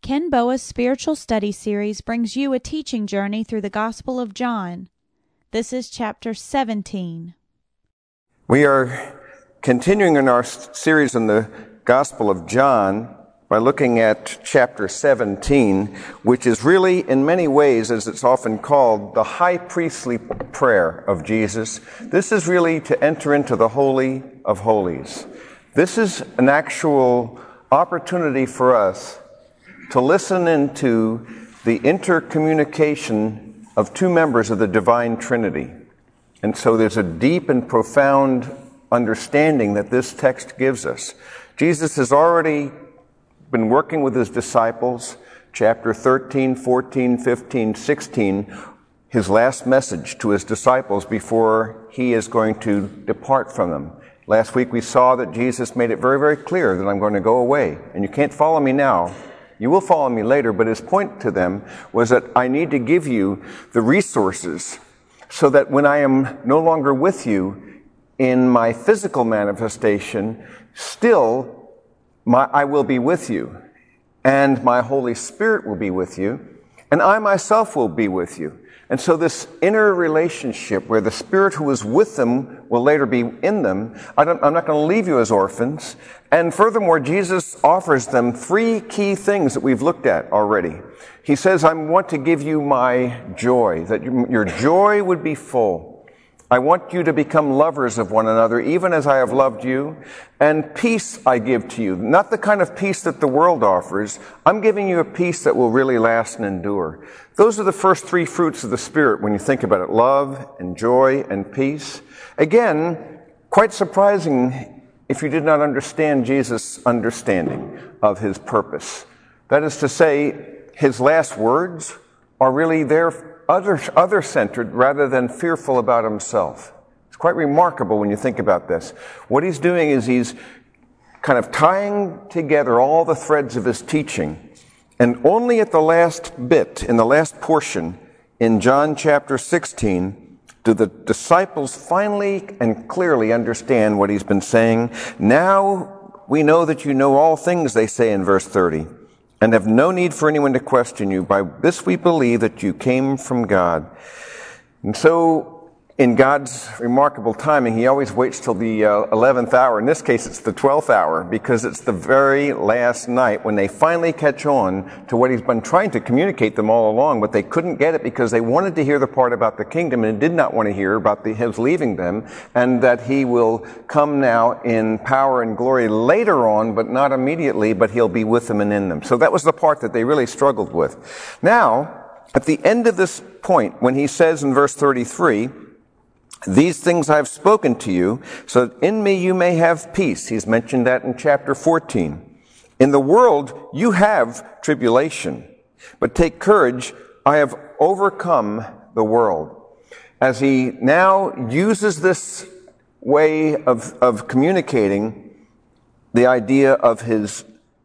Ken Boa's spiritual study series brings you a teaching journey through the Gospel of John. This is chapter 17. We are continuing in our series on the Gospel of John by looking at chapter 17, which is really, in many ways, as it's often called, the high priestly prayer of Jesus. This is really to enter into the Holy of Holies. This is an actual opportunity for us to listen into the intercommunication of two members of the Divine Trinity. And so there's a deep and profound understanding that this text gives us. Jesus has already been working with his disciples, chapter 13, 14, 15, 16, his last message to his disciples before he is going to depart from them. Last week we saw that Jesus made it very, very clear that I'm going to go away, and you can't follow me now. You will follow me later, but his point to them was that I need to give you the resources so that when I am no longer with you in my physical manifestation, still I will be with you, and my Holy Spirit will be with you, and I myself will be with you. And so this inner relationship where the Spirit who is with them will later be in them, I'm not going to leave you as orphans. And furthermore, Jesus offers them three key things that we've looked at already. He says, I want to give you my joy, that your joy would be full. I want you to become lovers of one another, even as I have loved you. And peace I give to you. Not the kind of peace that the world offers. I'm giving you a peace that will really last and endure. Those are the first three fruits of the Spirit when you think about it. Love and joy and peace. Again, quite surprising if you did not understand Jesus' understanding of his purpose. That is to say, his last words are really there other-centered rather than fearful about himself. It's quite remarkable when you think about this. What he's doing is he's kind of tying together all the threads of his teaching. And only at the last bit, in the last portion, in John chapter 16, do the disciples finally and clearly understand what he's been saying. Now we know that you know all things, they say in verse 30. And have no need for anyone to question you. By this we believe that you came from God. And so, in God's remarkable timing, he always waits till the 11th hour. In this case, it's the 12th hour, because it's the very last night when they finally catch on to what he's been trying to communicate them all along, but they couldn't get it because they wanted to hear the part about the kingdom and did not want to hear about his leaving them, and that he will come now in power and glory later on, but not immediately, but he'll be with them and in them. So that was the part that they really struggled with. Now, at the end of this point, when he says in verse 33, these things I have spoken to you, so that in me you may have peace. He's mentioned that in chapter 14. In the world you have tribulation, but take courage, I have overcome the world. As he now uses this way of communicating the idea of his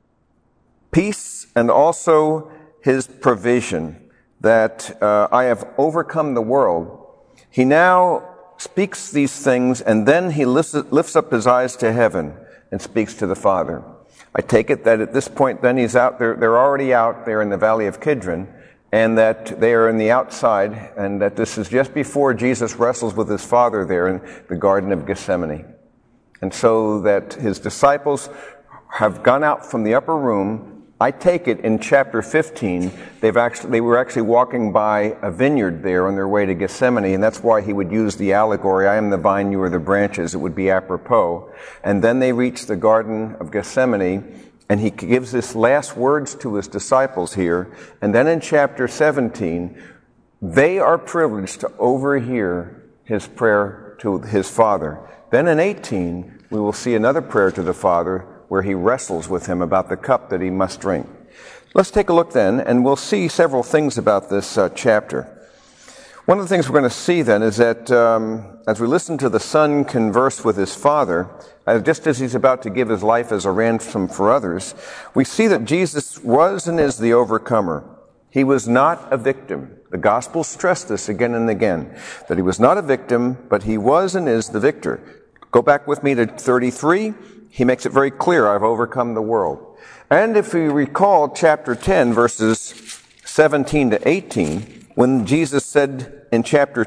peace and also his provision, that I have overcome the world, he now speaks these things, and then he lifts up his eyes to heaven and speaks to the Father. I take it that at this point then he's out there, they're already out there in the valley of Kidron, and that they are in the outside, and that this is just before Jesus wrestles with his Father there in the Garden of Gethsemane. And so that his disciples have gone out from the upper room. I take it in chapter 15, they were actually walking by a vineyard there on their way to Gethsemane, and that's why he would use the allegory, I am the vine, you are the branches. It would be apropos. And then they reach the Garden of Gethsemane, and he gives his last words to his disciples here. And then in chapter 17, they are privileged to overhear his prayer to his Father. Then in 18, we will see another prayer to the Father, where he wrestles with him about the cup that he must drink. Let's take a look then, and we'll see several things about this chapter. One of the things we're going to see then is that as we listen to the Son converse with his Father, just as he's about to give his life as a ransom for others, we see that Jesus was and is the overcomer. He was not a victim. The Gospels stress this again and again, that he was not a victim, but he was and is the victor. Go back with me to 33. he makes it very clear, I've overcome the world. And if we recall chapter 10, verses 17 to 18, when Jesus said in chapter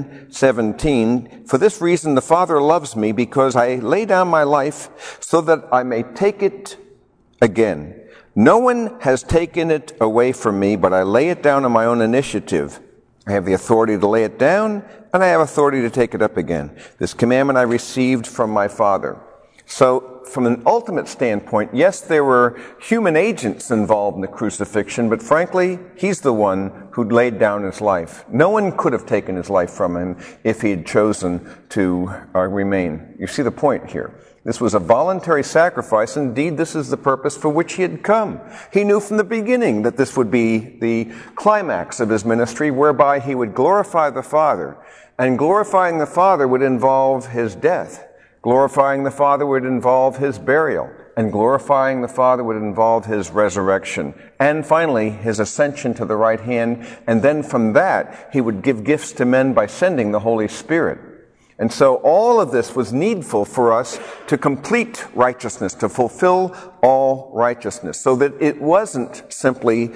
10:17, "For this reason the Father loves me, because I lay down my life so that I may take it again. No one has taken it away from me, but I lay it down on my own initiative. I have the authority to lay it down, and I have authority to take it up again. This commandment I received from my Father." So, from an ultimate standpoint, yes, there were human agents involved in the crucifixion, but frankly, he's the one who laid down his life. No one could have taken his life from him if he had chosen to remain. You see the point here. This was a voluntary sacrifice. Indeed, this is the purpose for which he had come. He knew from the beginning that this would be the climax of his ministry, whereby he would glorify the Father. And glorifying the Father would involve his death. Glorifying the Father would involve his burial. And glorifying the Father would involve his resurrection. And finally, his ascension to the right hand. And then from that, he would give gifts to men by sending the Holy Spirit. And so all of this was needful for us to complete righteousness, to fulfill all righteousness, so that it wasn't simply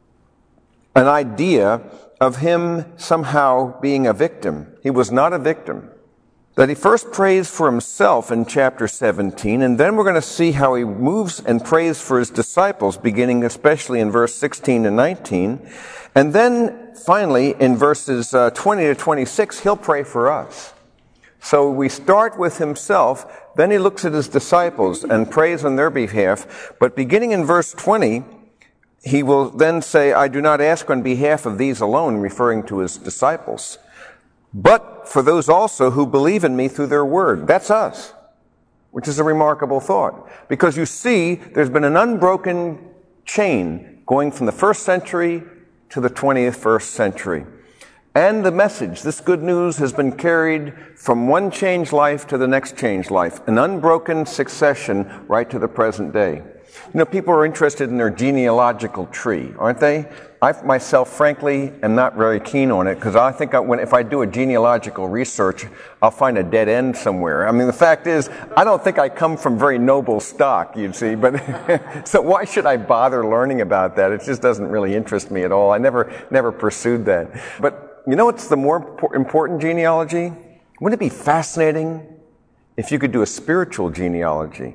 an idea of him somehow being a victim. He was not a victim. That he first prays for himself in chapter 17, and then we're going to see how he moves and prays for his disciples, beginning especially in verse 16 and 19. And then finally, in verses 20 to 26, he'll pray for us. So we start with himself, then he looks at his disciples and prays on their behalf. But beginning in verse 20, he will then say, "I do not ask on behalf of these alone," referring to his disciples, "but for those also who believe in me through their word." That's us, which is a remarkable thought. Because you see, there's been an unbroken chain going from the first century to the 21st century. And the message, this good news, has been carried from one changed life to the next changed life. An unbroken succession right to the present day. You know, people are interested in their genealogical tree, aren't they? I myself, frankly, am not very keen on it, because I think if I do a genealogical research, I'll find a dead end somewhere. I mean, the fact is, I don't think I come from very noble stock, you see, but so why should I bother learning about that? It just doesn't really interest me at all. I never pursued that. But you know what's the more important genealogy? Wouldn't it be fascinating if you could do a spiritual genealogy?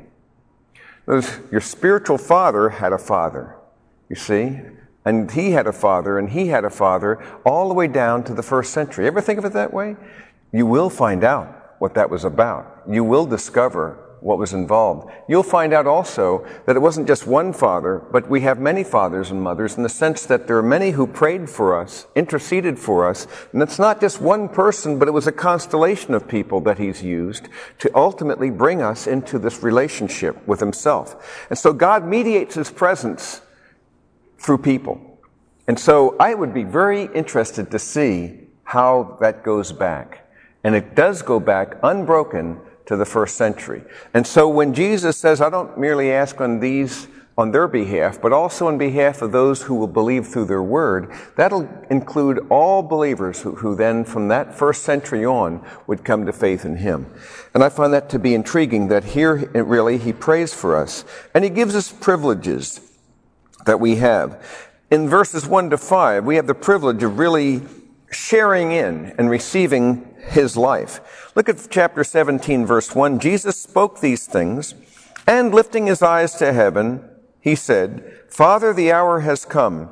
Your spiritual father had a father, you see? And he had a father, and he had a father, all the way down to the first century. Ever think of it that way? You will find out what that was about. You will discover what was involved. You'll find out also that it wasn't just one father, but we have many fathers and mothers, in the sense that there are many who prayed for us, interceded for us, and it's not just one person, but it was a constellation of people that he's used to ultimately bring us into this relationship with himself. And so God mediates his presence through people. And so I would be very interested to see how that goes back. And it does go back unbroken to the first century. And so when Jesus says, "I don't merely ask on their behalf, but also on behalf of those who will believe through their word," that'll include all believers who then from that first century on would come to faith in him. And I find that to be intriguing, that here really he prays for us. And he gives us privileges that we have. In verses 1 to 5, we have the privilege of really sharing in and receiving his life. Look at chapter 17, verse 1. Jesus spoke these things, and lifting his eyes to heaven, he said, "Father, the hour has come.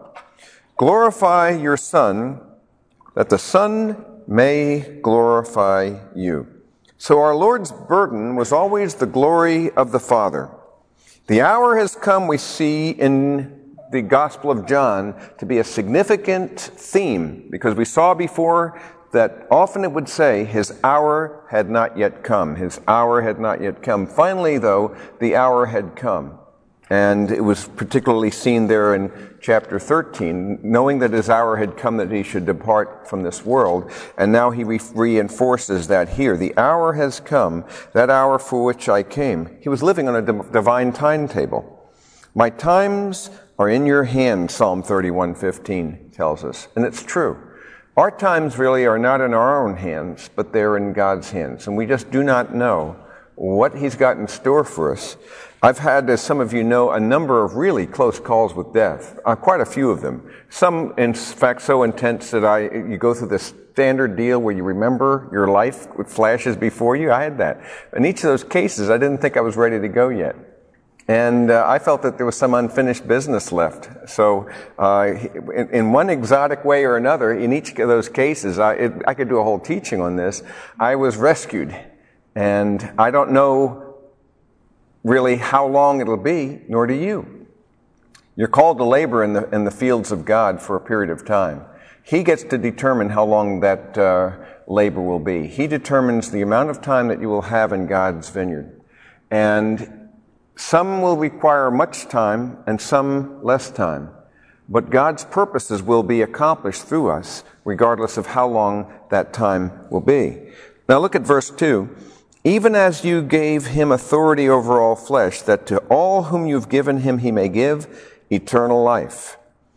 Glorify your Son, that the Son may glorify you." So our Lord's burden was always the glory of the Father. The hour has come, we see in the Gospel of John, to be a significant theme, because we saw before that often it would say, his hour had not yet come. His hour had not yet come. Finally, though, the hour had come. And it was particularly seen there in chapter 13, knowing that his hour had come that he should depart from this world. And now he reinforces that here. The hour has come, that hour for which I came. He was living on a divine timetable. My times are in your hand, Psalm 31:15 tells us. And it's true. Our times really are not in our own hands, but they're in God's hands. And we just do not know what He's got in store for us. I've had, as some of you know, a number of really close calls with death, quite a few of them. Some, in fact, so intense that you go through this standard deal where you remember your life with flashes before you. I had that. In each of those cases, I didn't think I was ready to go yet. And I felt that there was some unfinished business left. So in one exotic way or another, in each of those cases, I could do a whole teaching on this, I was rescued. And I don't know really how long it'll be, nor do you. You're called to labor in the fields of God for a period of time. He gets to determine how long that labor will be. He determines the amount of time that you will have in God's vineyard. And some will require much time and some less time. But God's purposes will be accomplished through us, regardless of how long that time will be. Now look at verse 2. Even as you gave him authority over all flesh, that to all whom you've given him he may give eternal life.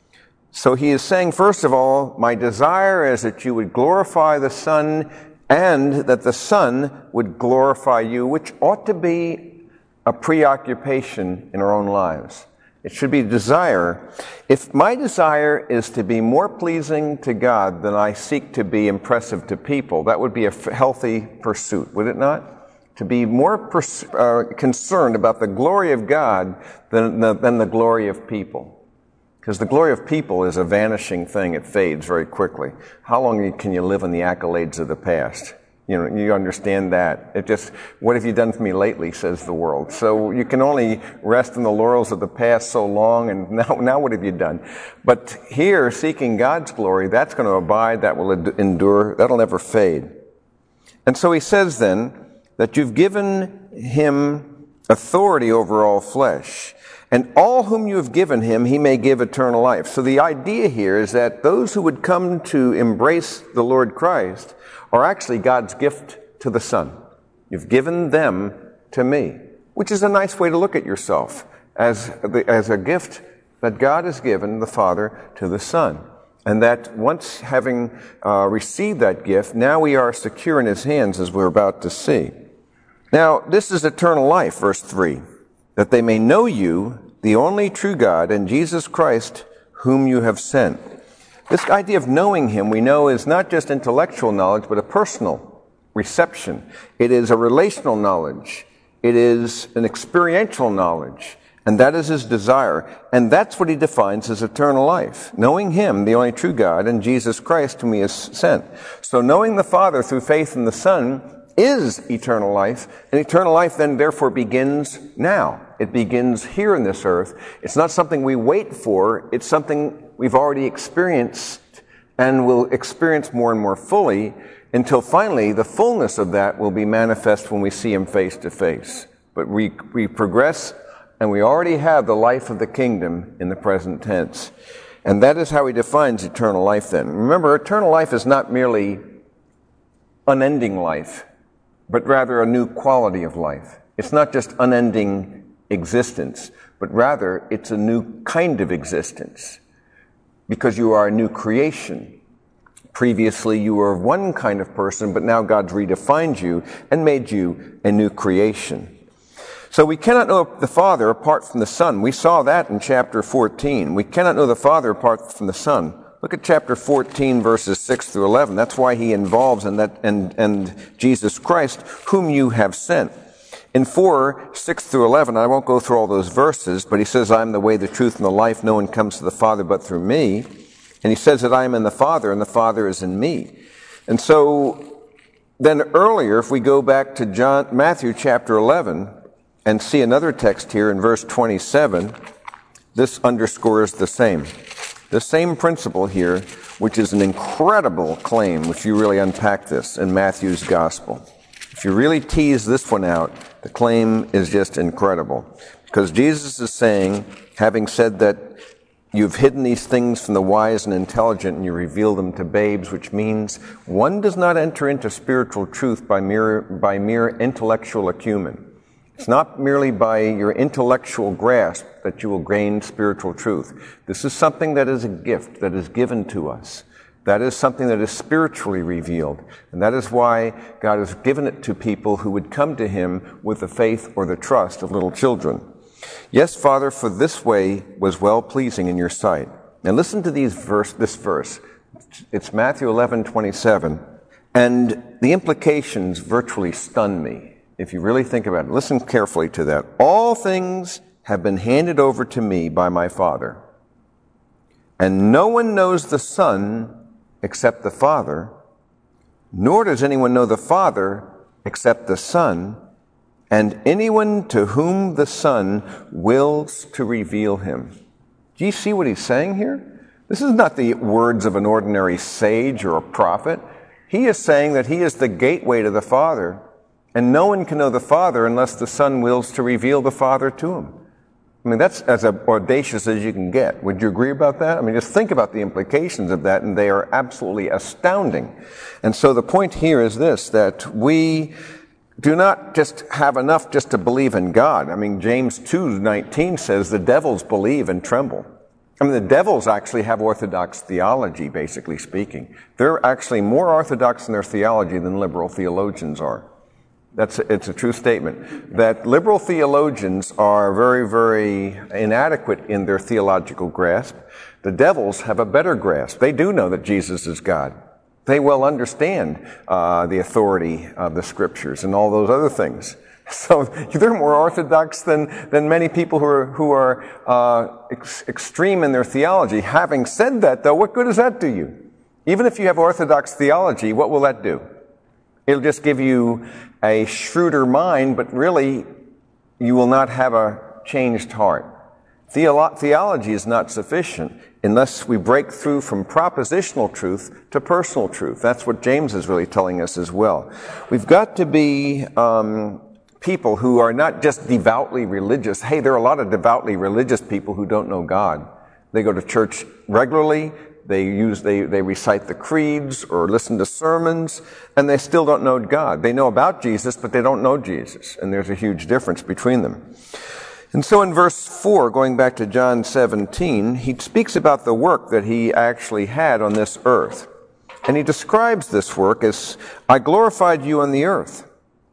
So he is saying, first of all, my desire is that you would glorify the Son and that the Son would glorify you, which ought to be a preoccupation in our own lives. It should be desire. If my desire is to be more pleasing to God than I seek to be impressive to people, that would be a healthy pursuit, would it not? To be more concerned about the glory of God than the glory of people. Because the glory of people is a vanishing thing. It fades very quickly. How long can you live in the accolades of the past? You understand that. What have you done for me lately, says the world. So you can only rest in the laurels of the past so long, and now what have you done? But here, seeking God's glory, that's going to abide, that will endure, that'll never fade. And so he says then, that you've given him authority over all flesh, and all whom you have given him, he may give eternal life. So the idea here is that those who would come to embrace the Lord Christ are actually God's gift to the Son. You've given them to me, which is a nice way to look at yourself, as a gift that God has given the Father to the Son. And that once having received that gift, now we are secure in his hands, as we're about to see. Now, this is eternal life, verse 3, that they may know you, the only true God, and Jesus Christ, whom you have sent. This idea of knowing him, we know, is not just intellectual knowledge, but a personal reception. It is a relational knowledge. It is an experiential knowledge. And that is his desire. And that's what he defines as eternal life. Knowing him, the only true God, and Jesus Christ, whom he has sent. So knowing the Father through faith in the Son is eternal life, and eternal life then therefore begins now. It begins here in this earth. It's not something we wait for, it's something we've already experienced and will experience more and more fully until finally the fullness of that will be manifest when we see him face to face. But we progress, and we already have the life of the kingdom in the present tense. And that is how he defines eternal life then. Remember, eternal life is not merely unending life, but rather a new quality of life. It's not just unending existence, but rather it's a new kind of existence, because you are a new creation. Previously, you were one kind of person, but now God's redefined you and made you a new creation. So we cannot know the Father apart from the Son. We saw that in chapter 14. We cannot know the Father apart from the Son. Look at chapter 14, verses 6 through 11. That's why he involves in that and Jesus Christ, whom you have sent. In 4, 6 through 11, I won't go through all those verses, but he says, I am the way, the truth, and the life. No one comes to the Father but through me. And he says that I am in the Father, and the Father is in me. And so then earlier, if we go back to Matthew chapter 11, and see another text here in verse 27, this underscores the same principle here, which is an incredible claim if you really unpack this in Matthew's gospel. If you really tease this one out, the claim is just incredible. Because Jesus is saying, having said that you've hidden these things from the wise and intelligent and you reveal them to babes, which means one does not enter into spiritual truth by mere intellectual acumen. It's not merely by your intellectual grasp that you will gain spiritual truth. This is something that is a gift that is given to us. That is something that is spiritually revealed. And that is why God has given it to people who would come to him with the faith or the trust of little children. Yes, Father, for this way was well-pleasing in your sight. Now listen to this verse. It's Matthew 11:27. And the implications virtually stun me, if you really think about it. Listen carefully to that. All things have been handed over to me by my Father. And no one knows the Son except the Father, nor does anyone know the Father except the Son, and anyone to whom the Son wills to reveal him. Do you see what he's saying here? This is not the words of an ordinary sage or a prophet. He is saying that he is the gateway to the Father, and no one can know the Father unless the Son wills to reveal the Father to him. I mean, that's as audacious as you can get. Would you agree about that? I mean, just think about the implications of that, and they are absolutely astounding. And so the point here is this, that we do not just have enough just to believe in God. I mean, James 2:19 says the devils believe and tremble. I mean, the devils actually have orthodox theology, basically speaking. They're actually more orthodox in their theology than liberal theologians are. It's a true statement. That liberal theologians are very, very inadequate in their theological grasp. The devils have a better grasp. They do know that Jesus is God. They well understand the authority of the Scriptures and all those other things. So they're more orthodox than many people who are extreme in their theology. Having said that, though, what good does that do you? Even if you have orthodox theology, what will that do? It'll just give you a shrewder mind, but really you will not have a changed heart. Theology is not sufficient unless we break through from propositional truth to personal truth. That's what James is really telling us as well. We've got to be people who are not just devoutly religious. Hey, there are a lot of devoutly religious people who don't know God. They go to church regularly. They recite the creeds or listen to sermons, and they still don't know God. They know about Jesus, but they don't know Jesus, and there's a huge difference between them. And so in verse 4, going back to John 17, he speaks about the work that he actually had on this earth. And he describes this work as, I glorified you on the earth,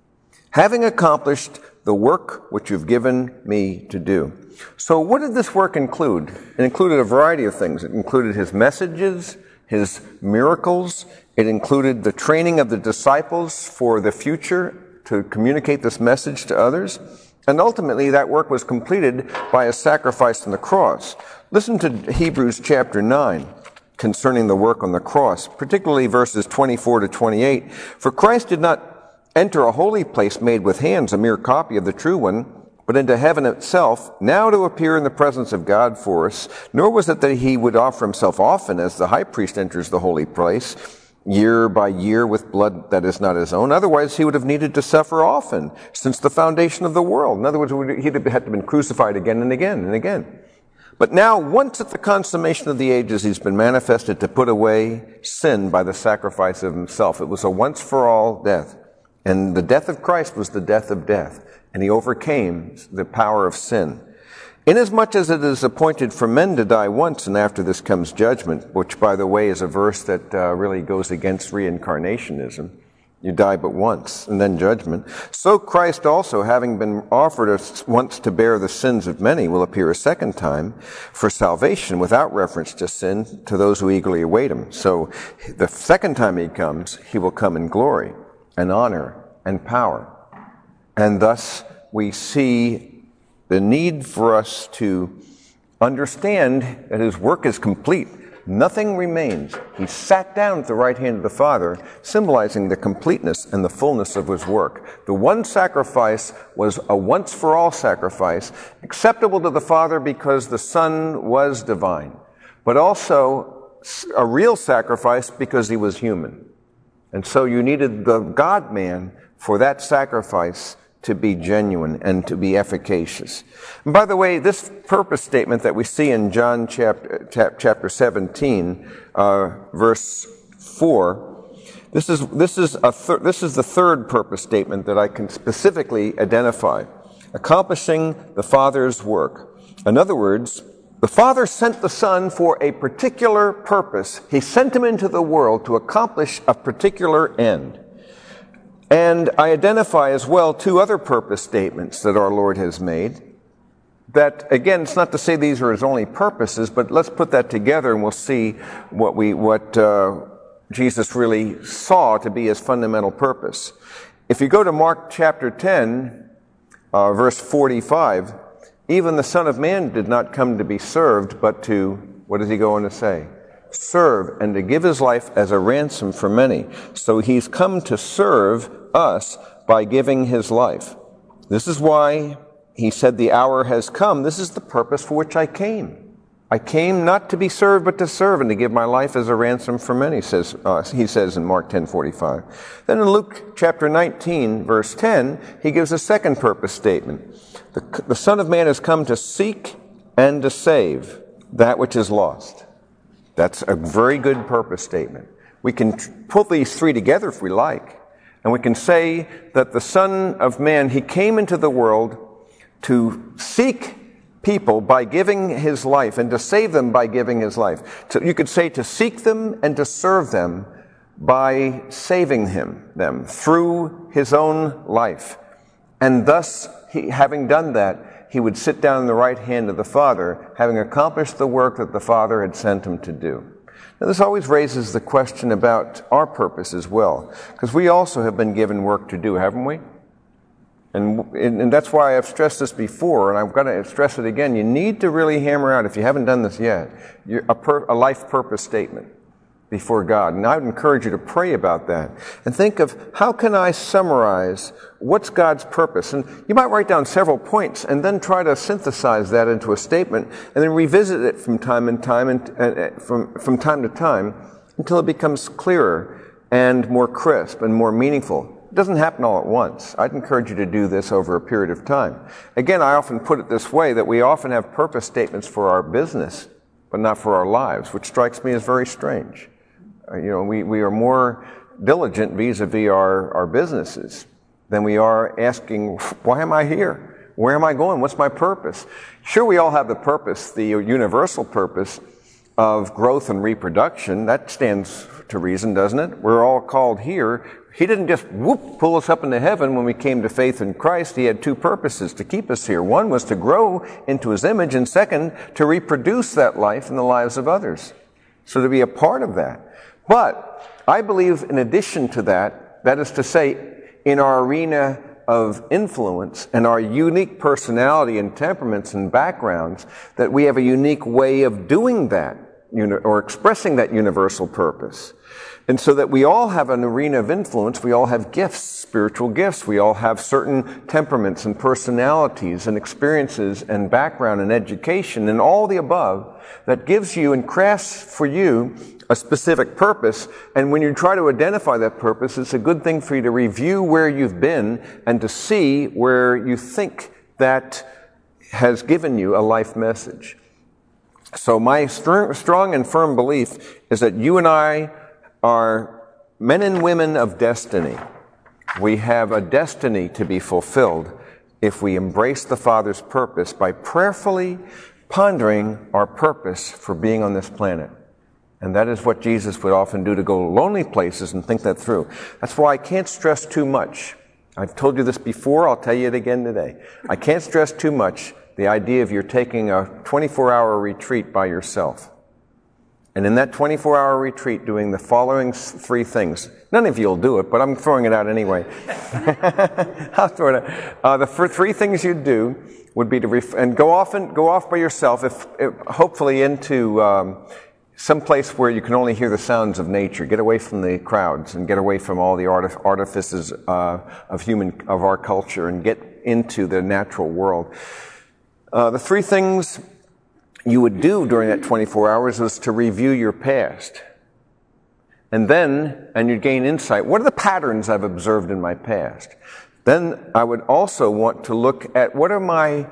having accomplished the work which you've given me to do. So what did this work include? It included a variety of things. It included his messages, his miracles. It included the training of the disciples for the future to communicate this message to others. And ultimately, that work was completed by a sacrifice on the cross. Listen to Hebrews chapter 9 concerning the work on the cross, particularly verses 24 to 28. For Christ did not enter a holy place made with hands, a mere copy of the true one, but into heaven itself, now to appear in the presence of God for us. Nor was it that he would offer himself often as the high priest enters the holy place, year by year with blood that is not his own. Otherwise, he would have needed to suffer often since the foundation of the world. In other words, he'd have had to been crucified again and again and again. But now, once at the consummation of the ages, he's been manifested to put away sin by the sacrifice of himself. It was a once-for-all death. And the death of Christ was the death of death. And he overcame the power of sin. Inasmuch as it is appointed for men to die once, and after this comes judgment, which, by the way, is a verse that really goes against reincarnationism. You die but once, and then judgment. So Christ also, having been offered once to bear the sins of many, will appear a second time for salvation without reference to sin to those who eagerly await him. So the second time he comes, he will come in glory and honor and power. And thus we see the need for us to understand that his work is complete. Nothing remains. He sat down at the right hand of the Father, symbolizing the completeness and the fullness of his work. The one sacrifice was a once-for-all sacrifice, acceptable to the Father because the Son was divine, but also a real sacrifice because he was human. And so you needed the God-man for that sacrifice to be genuine and to be efficacious. And by the way, this purpose statement that we see in John chapter 17, verse 4, this is the third purpose statement that I can specifically identify. Accomplishing the Father's work. In other words, The Father sent the Son for a particular purpose. He sent him into the world to accomplish a particular end. And I identify as well two other purpose statements that our Lord has made. That, again, it's not to say these are his only purposes, but let's put that together and we'll see what Jesus really saw to be his fundamental purpose. If you go to Mark chapter 10, verse 45, even the Son of Man did not come to be served, but to, what does he go on to say? Serve, and to give his life as a ransom for many. So he's come to serve us by giving his life. This is why he said, the hour has come. This is the purpose for which I came. I came not to be served, but to serve, and to give my life as a ransom for many, he says in Mark 10:45. Then in Luke chapter 19, verse 10, he gives a second purpose statement. The Son of Man has come to seek and to save that which is lost. That's a very good purpose statement. We can put these three together if we like, and we can say that the Son of Man, he came into the world to seek people by giving his life and to save them by giving his life. So you could say to seek them and to serve them by saving them through his own life. And thus, having done that, he would sit down in the right hand of the Father, having accomplished the work that the Father had sent him to do. Now, this always raises the question about our purpose as well, because we also have been given work to do, haven't we? And that's why I've stressed this before, and I'm going to stress it again. You need to really hammer out, if you haven't done this yet, a life purpose statement before God. And I would encourage you to pray about that and think of, how can I summarize what's God's purpose? And you might write down several points and then try to synthesize that into a statement and then revisit it from time to time until it becomes clearer and more crisp and more meaningful. It doesn't happen all at once. I'd encourage you to do this over a period of time. Again, I often put it this way, that we often have purpose statements for our business, but not for our lives, which strikes me as very strange. We are more diligent vis-a-vis our businesses than we are asking, why am I here? Where am I going? What's my purpose? Sure, we all have the purpose, the universal purpose of growth and reproduction. That stands to reason, doesn't it? We're all called here. He didn't just pull us up into heaven when we came to faith in Christ. He had two purposes to keep us here. One was to grow into his image, and second, to reproduce that life in the lives of others. So to be a part of that. But I believe in addition to that, that is to say, in our arena of influence and our unique personality and temperaments and backgrounds, that we have a unique way of doing that, or expressing that universal purpose. And so that we all have an arena of influence, we all have gifts, spiritual gifts, we all have certain temperaments and personalities and experiences and background and education and all the above that gives you and crafts for you a specific purpose. And when you try to identify that purpose, it's a good thing for you to review where you've been and to see where you think that has given you a life message. So my strong and firm belief is that you and I are men and women of destiny. We have a destiny to be fulfilled if we embrace the Father's purpose by prayerfully pondering our purpose for being on this planet. And that is what Jesus would often do, to go to lonely places and think that through. That's why I can't stress too much. I've told you this before, I'll tell you it again today. I can't stress too much the idea of you're taking a 24-hour retreat by yourself. And in that 24-hour retreat, doing the following three things. None of you will do it, but I'm throwing it out anyway. I'll throw it out. The three things you'd do would be to go off by yourself, if hopefully into some place where you can only hear the sounds of nature. Get away from the crowds and get away from all the artifices of our culture, and get into the natural world. The three things you would do during that 24 hours was to review your past. And you'd gain insight. What are the patterns I've observed in my past? Then I would also want to look at, what are my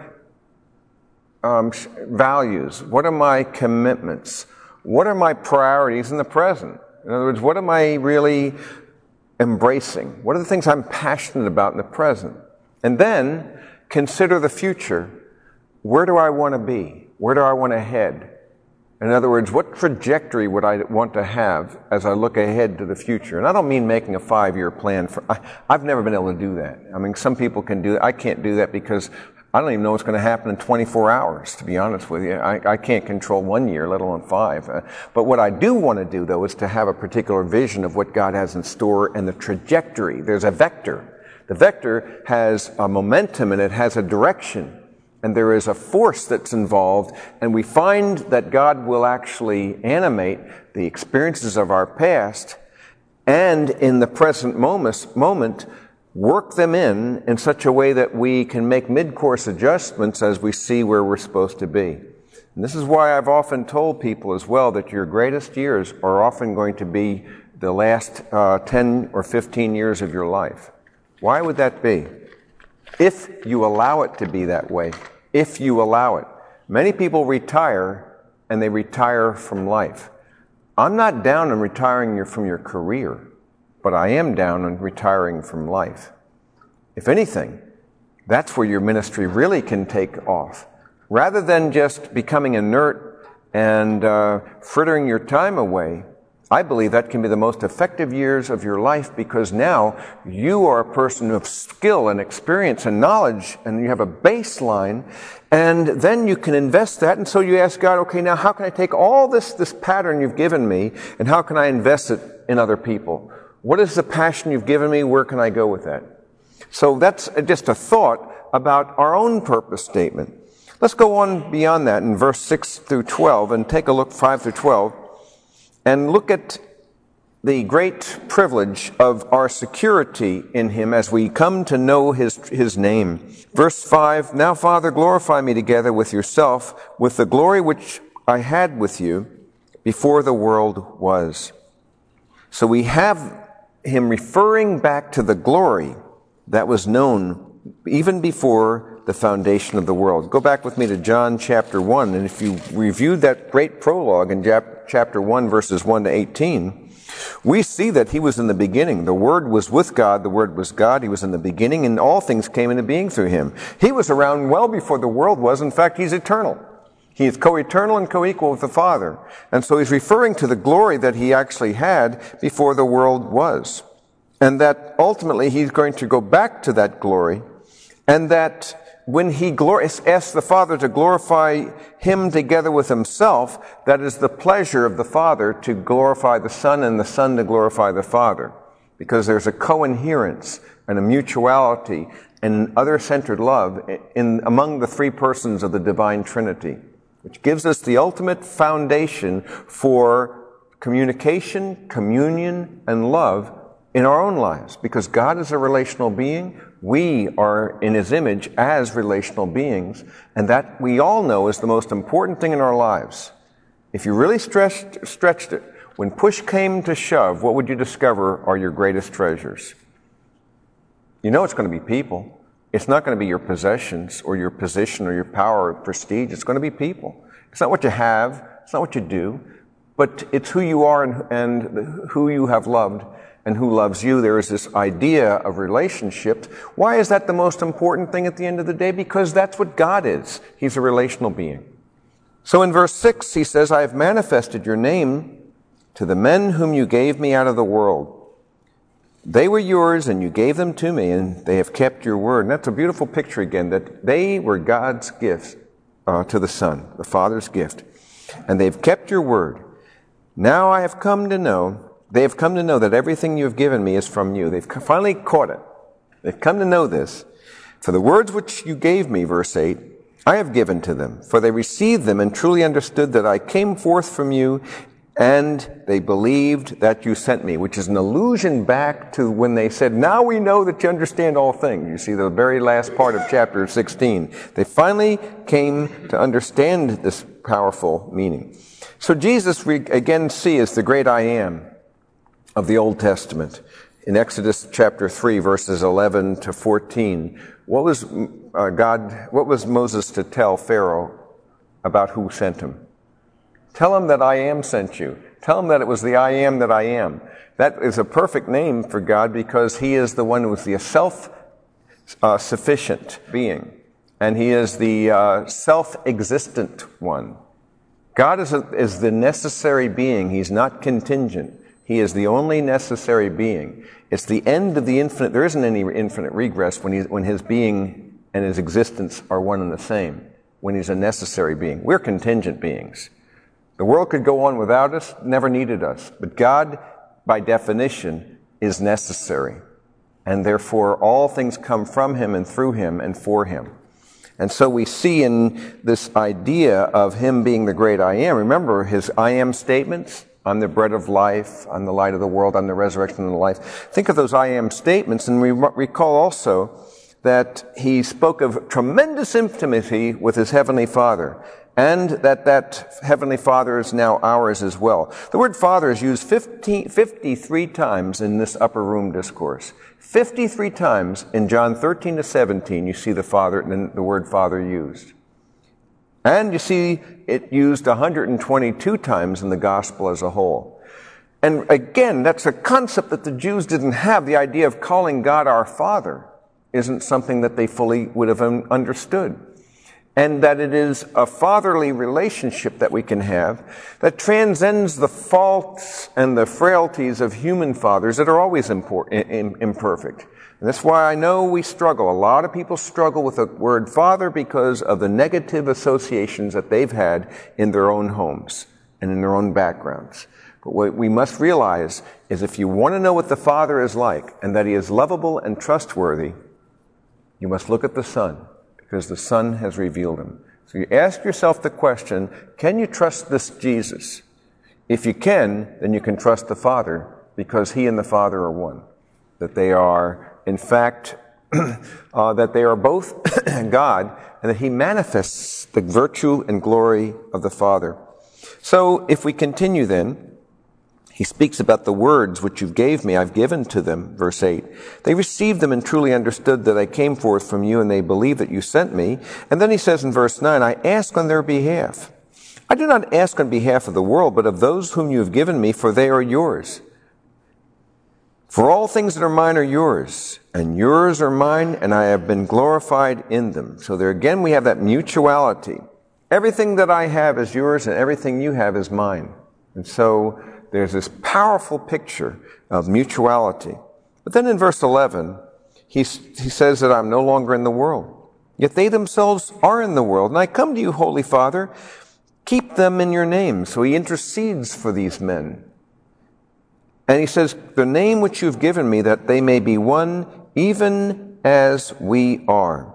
values? What are my commitments? What are my priorities in the present? In other words, what am I really embracing? What are the things I'm passionate about in the present? And then consider the future. Where do I want to be? Where do I want to head? In other words, what trajectory would I want to have as I look ahead to the future? And I don't mean making a 5-year plan. I've never been able to do that. I mean, some people can do it. I can't do that because I don't even know what's going to happen in 24 hours, to be honest with you. I can't control 1 year, let alone 5. But what I do want to do, though, is to have a particular vision of what God has in store and the trajectory. There's a vector. The vector has a momentum and it has a direction. And there is a force that's involved, and we find that God will actually animate the experiences of our past and in the present moment work them in such a way that we can make mid-course adjustments as we see where we're supposed to be. And this is why I've often told people as well that your greatest years are often going to be the last 10 or 15 years of your life. Why would that be? If you allow it to be that way, if you allow it. Many people retire, and they retire from life. I'm not down on retiring from your career, but I am down on retiring from life. If anything, that's where your ministry really can take off. Rather than just becoming inert and frittering your time away, I believe that can be the most effective years of your life because now you are a person of skill and experience and knowledge and you have a baseline and then you can invest that and so you ask God, okay, now how can I take all this pattern you've given me and how can I invest it in other people? What is the passion you've given me? Where can I go with that? So that's just a thought about our own purpose statement. Let's go on beyond that in verse 6 through 12 and take a look 5 through 12. And look at the great privilege of our security in Him as we come to know His name. Verse 5, Now, Father, glorify me together with yourself, with the glory which I had with you before the world was. So we have Him referring back to the glory that was known even before the foundation of the world. Go back with me to John chapter 1, and if you reviewed that great prologue in chapter 1, verses 1 to 18, we see that He was in the beginning. The Word was with God, the Word was God, He was in the beginning, and all things came into being through Him. He was around well before the world was. In fact, He's eternal. He is co-eternal and co-equal with the Father. And so He's referring to the glory that He actually had before the world was. And that ultimately He's going to go back to that glory, and that when He asks the Father to glorify Him together with Himself, that is the pleasure of the Father to glorify the Son and the Son to glorify the Father. Because there's a coherence and a mutuality and other-centered love among the three persons of the Divine Trinity, which gives us the ultimate foundation for communication, communion, and love in our own lives. Because God is a relational being, we are in His image as relational beings, and that we all know is the most important thing in our lives. If you really stretched it, when push came to shove, what would you discover are your greatest treasures? You know it's going to be people. It's not going to be your possessions or your position or your power or prestige. It's going to be people. It's not what you have. It's not what you do. But it's who you are and who you have loved and who loves you. There is this idea of relationships. Why is that the most important thing at the end of the day? Because that's what God is. He's a relational being. So in verse 6, He says, I have manifested your name to the men whom you gave me out of the world. They were yours, and you gave them to me, and they have kept your word. And that's a beautiful picture again, that they were God's gift to the Son, the Father's gift. And they've kept your word. Now I have come to know, they have come to know that everything you have given me is from you. They've finally caught it. They've come to know this. For the words which you gave me, verse 8, I have given to them. For they received them and truly understood that I came forth from you, and they believed that you sent me, which is an allusion back to when they said, now we know that you understand all things. You see the very last part of chapter 16. They finally came to understand this powerful meaning. So Jesus, we again see, is the great I am of the Old Testament. In Exodus chapter 3, verses 11 to 14, what was Moses to tell Pharaoh about who sent him? Tell him that I am sent you. Tell him that it was the I am that I am. That is a perfect name for God because He is the one who is the self-sufficient being. and he is the self-existent one. God is the necessary being. He's not contingent. He is the only necessary being. It's the end of the infinite. There isn't any infinite regress when his being and his existence are one and the same, when he's a necessary being. We're contingent beings. The world could go on without us, never needed us. But God, by definition, is necessary. And therefore, all things come from him and through him and for him. And so we see in this idea of him being the great I am, remember his I am statements? I'm the bread of life, I'm the light of the world, I'm the resurrection and the life. Think of those I am statements, and we recall also that he spoke of tremendous intimacy with his heavenly Father, and that heavenly Father is now ours as well. The word Father is used 53 times in this upper room discourse. 53 times in John 13 to 17, you see the word Father used. And you see it used 122 times in the gospel as a whole. And again, that's a concept that the Jews didn't have. The idea of calling God our Father isn't something that they fully would have understood. And that it is a fatherly relationship that we can have that transcends the faults and the frailties of human fathers that are always imperfect. And that's why I know we struggle. A lot of people struggle with the word father because of the negative associations that they've had in their own homes and in their own backgrounds. But what we must realize is if you want to know what the Father is like and that he is lovable and trustworthy, you must look at the Son, because the Son has revealed him. So you ask yourself the question, can you trust this Jesus? If you can, then you can trust the Father, because he and the Father are one. That they are, in fact, that they are both God, and that he manifests the virtue and glory of the Father. So if we continue then, he speaks about the words which you gave me, I've given to them, verse 8. They received them and truly understood that I came forth from you, and they believe that you sent me. And then he says in verse 9, I ask on their behalf. I do not ask on behalf of the world, but of those whom you have given me, for they are yours. For all things that are mine are yours, and yours are mine, and I have been glorified in them. So there again we have that mutuality. Everything that I have is yours, and everything you have is mine. And so there's this powerful picture of mutuality. But then in verse 11, he says that I'm no longer in the world. Yet they themselves are in the world. And I come to you, Holy Father, keep them in your name. So he intercedes for these men. And he says, the name which you've given me, that they may be one, even as we are.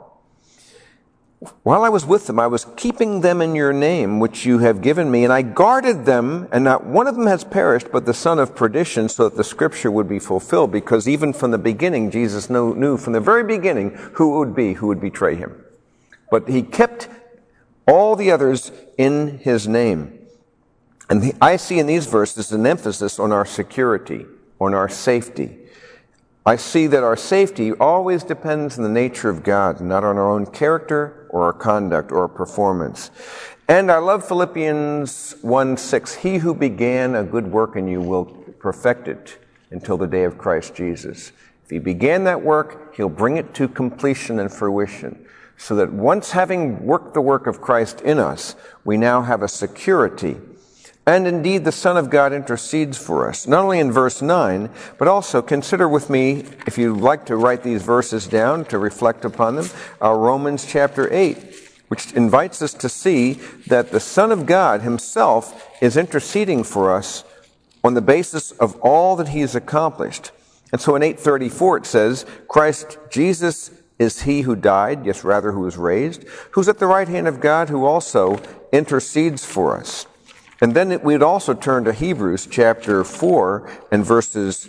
While I was with them, I was keeping them in your name, which you have given me, and I guarded them, and not one of them has perished, but the son of perdition, so that the scripture would be fulfilled, because even from the beginning, Jesus knew from the very beginning who would betray him. But he kept all the others in his name. And I see in these verses an emphasis on our security, on our safety. I see that our safety always depends on the nature of God, not on our own character or our conduct or our performance. And I love Philippians 1:6. He who began a good work in you will perfect it until the day of Christ Jesus. If he began that work, he'll bring it to completion and fruition. So that once having worked the work of Christ in us, we now have a security. And indeed, the Son of God intercedes for us, not only in verse 9, but also consider with me, if you'd like to write these verses down to reflect upon them, Romans chapter 8, which invites us to see that the Son of God himself is interceding for us on the basis of all that he has accomplished. And so in 8:34 it says, Christ Jesus is he who died, yes, rather who was raised, who's at the right hand of God, who also intercedes for us. And then we'd also turn to Hebrews chapter 4 and verses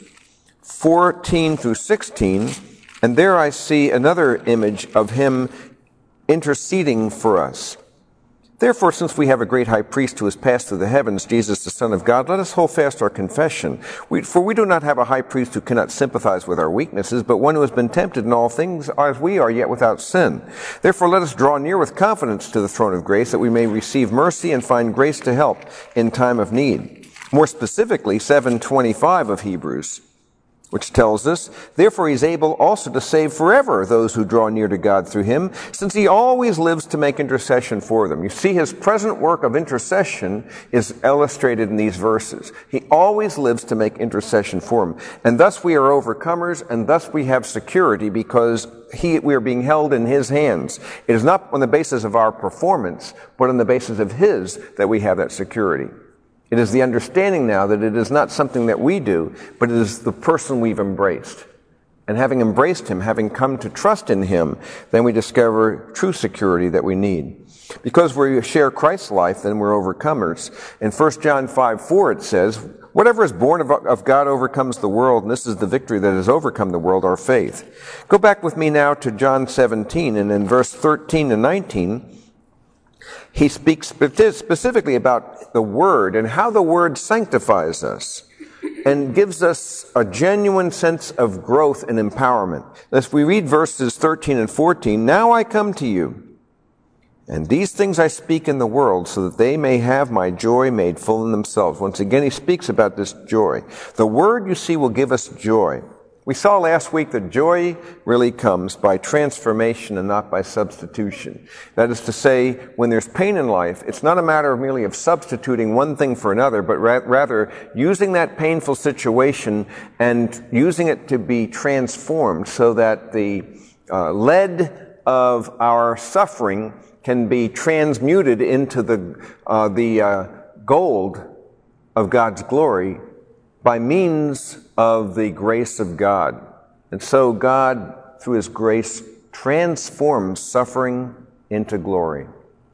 14 through 16. And there I see another image of him interceding for us. Therefore, since we have a great high priest who has passed through the heavens, Jesus, the Son of God, let us hold fast our confession. For we do not have a high priest who cannot sympathize with our weaknesses, but one who has been tempted in all things as we are, yet without sin. Therefore, let us draw near with confidence to the throne of grace, that we may receive mercy and find grace to help in time of need. More specifically, 7:25 of Hebrews. which tells us, therefore he's able also to save forever those who draw near to God through him, since he always lives to make intercession for them. You see, his present work of intercession is illustrated in these verses. He always lives to make intercession for them. And thus we are overcomers, and thus we have security because we are being held in his hands. It is not on the basis of our performance, but on the basis of his that we have that security. It is the understanding now that it is not something that we do, but it is the person we've embraced. And having embraced him, having come to trust in him, then we discover true security that we need. Because we share Christ's life, then we're overcomers. In 1 John 5:4 it says, whatever is born of God overcomes the world, and this is the victory that has overcome the world, our faith. Go back with me now to John 17, and in verse 13 and 19, he speaks specifically about the Word and how the Word sanctifies us and gives us a genuine sense of growth and empowerment. As we read verses 13 and 14, now I come to you, and these things I speak in the world so that they may have my joy made full in themselves. Once again, he speaks about this joy. The Word, you see, will give us joy. We saw last week that joy really comes by transformation and not by substitution. That is to say, when there's pain in life, it's not a matter of merely of substituting one thing for another, but rather using that painful situation and using it to be transformed so that the lead of our suffering can be transmuted into the gold of God's glory by means of the grace of God. And so God, through his grace, transforms suffering into glory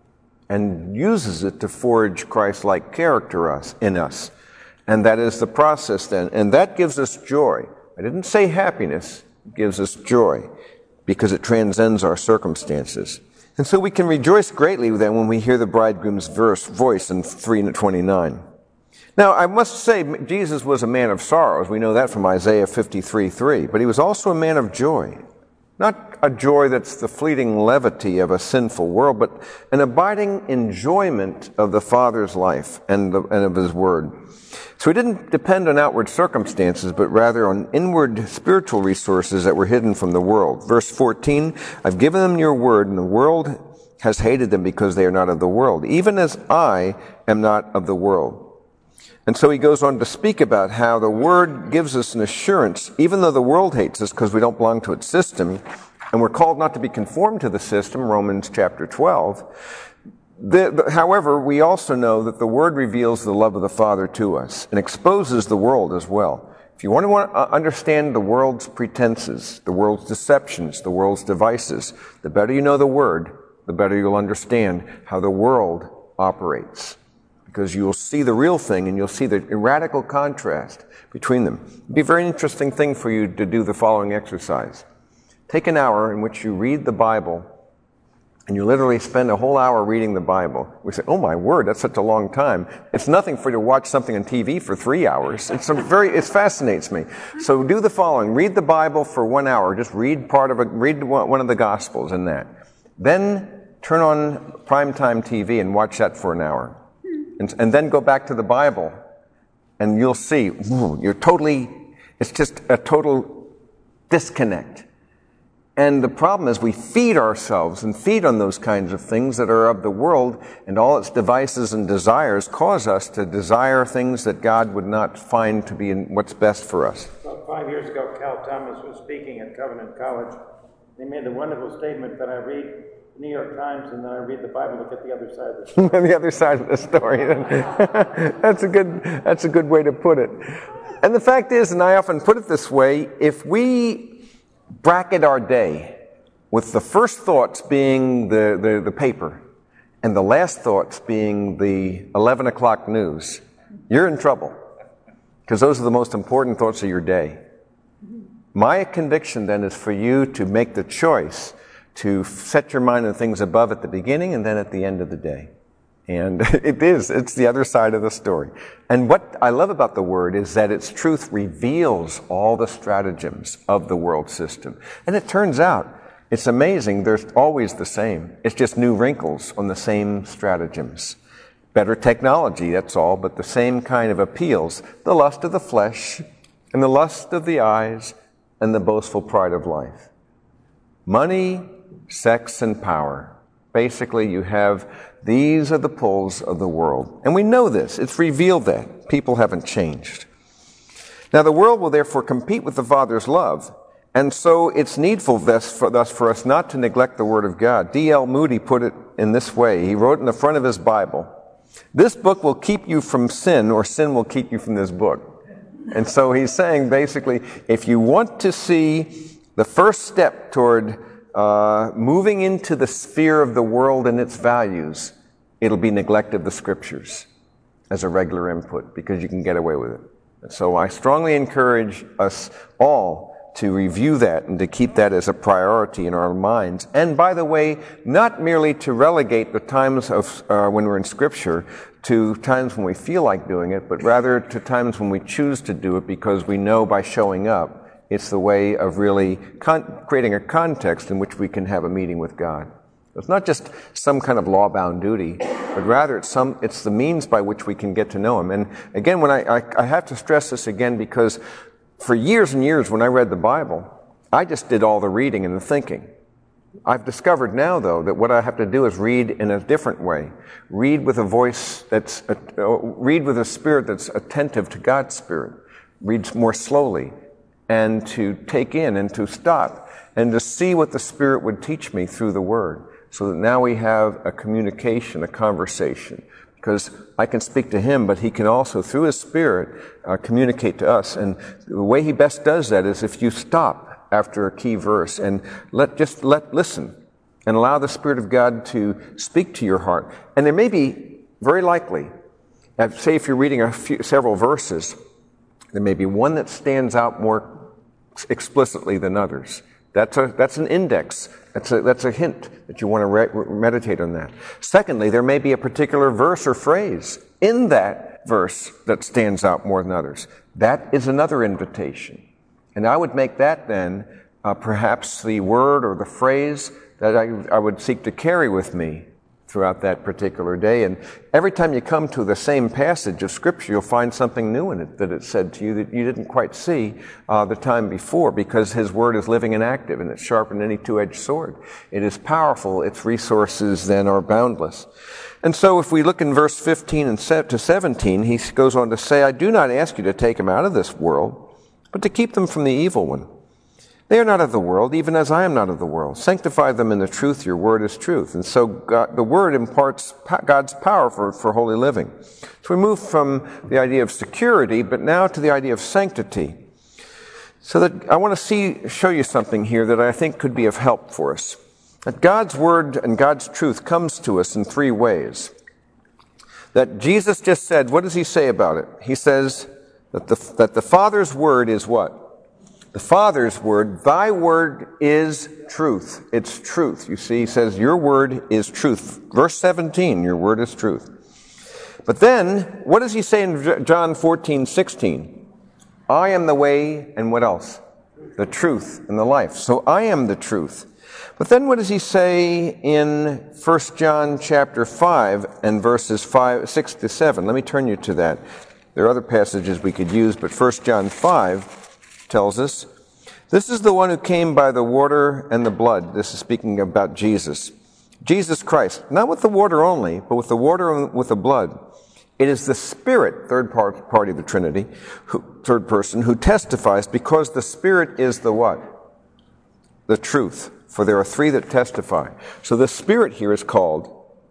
and uses it to forge Christ-like character in us. And that is the process then. And that gives us joy. I didn't say happiness. It gives us joy because it transcends our circumstances. And so we can rejoice greatly then when we hear the bridegroom's voice in 3:29. Now, I must say, Jesus was a man of sorrows. We know that from Isaiah 53:3. But he was also a man of joy. Not a joy that's the fleeting levity of a sinful world, but an abiding enjoyment of the Father's life and of his word. So he didn't depend on outward circumstances, but rather on inward spiritual resources that were hidden from the world. Verse 14, I've given them your word, and the world has hated them because they are not of the world, even as I am not of the world. And so he goes on to speak about how the Word gives us an assurance, even though the world hates us because we don't belong to its system, and we're called not to be conformed to the system, Romans chapter 12. However, we also know that the Word reveals the love of the Father to us and exposes the world as well. If you want to understand the world's pretenses, the world's deceptions, the world's devices, the better you know the Word, the better you'll understand how the world operates. Because you'll see the real thing and you'll see the radical contrast between them. It'd be a very interesting thing for you to do the following exercise. Take an hour in which you read the Bible, and you literally spend a whole hour reading the Bible. We say, oh my word, that's such a long time. It's nothing for you to watch something on TV for 3 hours. It fascinates me. So do the following. Read the Bible for 1 hour. Just read read one of the Gospels in that. Then turn on primetime TV and watch that for an hour. And then go back to the Bible, and you'll see, it's just a total disconnect. And the problem is we feed ourselves and feed on those kinds of things that are of the world, and all its devices and desires cause us to desire things that God would not find to be what's best for us. About 5 years ago, Cal Thomas was speaking at Covenant College. He made the wonderful statement that I read New York Times, and then I read the Bible, look at the other side of the story. The other side of the story. That's a good way to put it. And the fact is, and I often put it this way, if we bracket our day with the first thoughts being the paper and the last thoughts being the 11 o'clock news, you're in trouble. Because those are the most important thoughts of your day. My conviction then is for you to make the choice to set your mind on things above at the beginning and then at the end of the day. And it's the other side of the story. And what I love about the Word is that its truth reveals all the stratagems of the world system. And it turns out, it's amazing, they're always the same. It's just new wrinkles on the same stratagems. Better technology, that's all, but the same kind of appeals. The lust of the flesh, and the lust of the eyes, and the boastful pride of life. Money, sex, and power. Basically, these are the pulls of the world. And we know this. It's revealed that. People haven't changed. Now, the world will therefore compete with the Father's love, and so it's needful thus for us not to neglect the Word of God. D.L. Moody put it in this way. He wrote in the front of his Bible, "This book will keep you from sin, or sin will keep you from this book." And so he's saying, basically, if you want to see the first step toward moving into the sphere of the world and its values, it'll be neglect of the Scriptures as a regular input, because you can get away with it. And so I strongly encourage us all to review that and to keep that as a priority in our minds. And by the way, not merely to relegate the times of when we're in Scripture to times when we feel like doing it, but rather to times when we choose to do it because we know by showing up it's the way of really creating a context in which we can have a meeting with God. It's not just some kind of law-bound duty, but rather it's the means by which we can get to know Him. And again, when I have to stress this again, because for years and years when I read the Bible, I just did all the reading and the thinking. I've discovered now, though, that what I have to do is read in a different way. Read with a voice read with a spirit that's attentive to God's Spirit. Read more slowly, and to take in and to stop and to see what the Spirit would teach me through the Word, so that now we have a communication, a conversation. Because I can speak to Him, but He can also, through His Spirit, communicate to us. And the way He best does that is if you stop after a key verse and listen and allow the Spirit of God to speak to your heart. And there may be, very likely, say if you're reading several verses, there may be one that stands out more explicitly than others. That's an index. That's a hint that you want to meditate on that. Secondly, there may be a particular verse or phrase in that verse that stands out more than others. That is another invitation. And I would make that then perhaps the word or the phrase that I would seek to carry with me throughout that particular day. And every time you come to the same passage of Scripture, you'll find something new in it that it said to you that you didn't quite see the time before, because His Word is living and active, and it's sharper than any two-edged sword. It is powerful. Its resources then are boundless. And so if we look in verse 15 to 17, he goes on to say, "I do not ask you to take them out of this world, but to keep them from the evil one. They are not of the world, even as I am not of the world. Sanctify them in the truth. Your word is truth." And so the Word imparts God's power for holy living. So we move from the idea of security, but now to the idea of sanctity. So that I want to show you something here that I think could be of help for us. That God's Word and God's truth comes to us in three ways. That Jesus just said, what does He say about it? He says that the Father's Word is what? The Father's Word, thy Word is truth. It's truth. You see, He says, your Word is truth. Verse 17, your Word is truth. But then, what does He say in John 14:16? I am the way, and what else? The truth and the life. So I am the truth. But then what does He say in 1 John chapter 5 and verses 6 to 7? Let me turn you to that. There are other passages we could use, but 1 John 5 tells us, this is the one who came by the water and the blood. This is speaking about Jesus. Jesus Christ, not with the water only, but with the water and with the blood. It is the Spirit, third party of the Trinity, third person, who testifies, because the Spirit is the what? The truth. For there are three that testify. So the Spirit here is called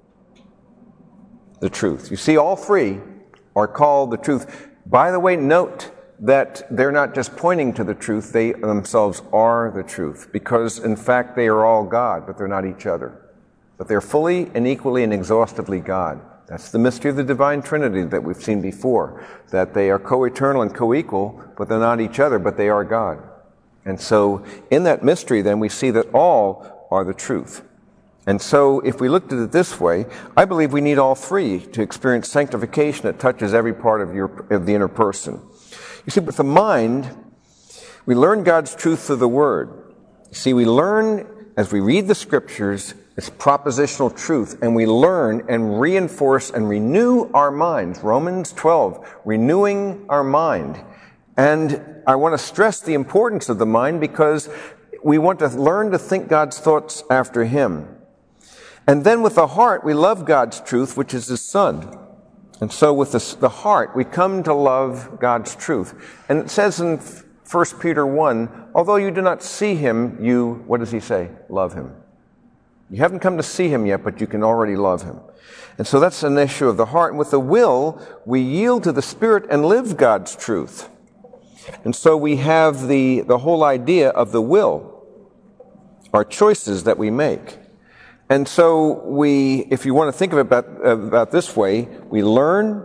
the truth. You see, all three are called the truth. By the way, note that they're not just pointing to the truth, they themselves are the truth, because in fact they are all God, but they're not each other. But they're fully and equally and exhaustively God. That's the mystery of the divine Trinity that we've seen before, that they are co-eternal and co-equal, but they're not each other, but they are God. And so in that mystery then we see that all are the truth. And so if we looked at it this way, I believe we need all three to experience sanctification that touches every part of the inner person. You see, with the mind, we learn God's truth through the Word. You see, we learn, as we read the Scriptures, it's propositional truth, and we learn and reinforce and renew our minds. Romans 12, renewing our mind. And I want to stress the importance of the mind because we want to learn to think God's thoughts after Him. And then with the heart, we love God's truth, which is His Son. And so with the heart, we come to love God's truth. And it says in 1 Peter 1, although you do not see Him, you, what does He say? Love Him. You haven't come to see Him yet, but you can already love Him. And so that's an issue of the heart. And with the will, we yield to the Spirit and live God's truth. And so we have the whole idea of the will, our choices that we make. And so we, if you want to think of it about this way, we learn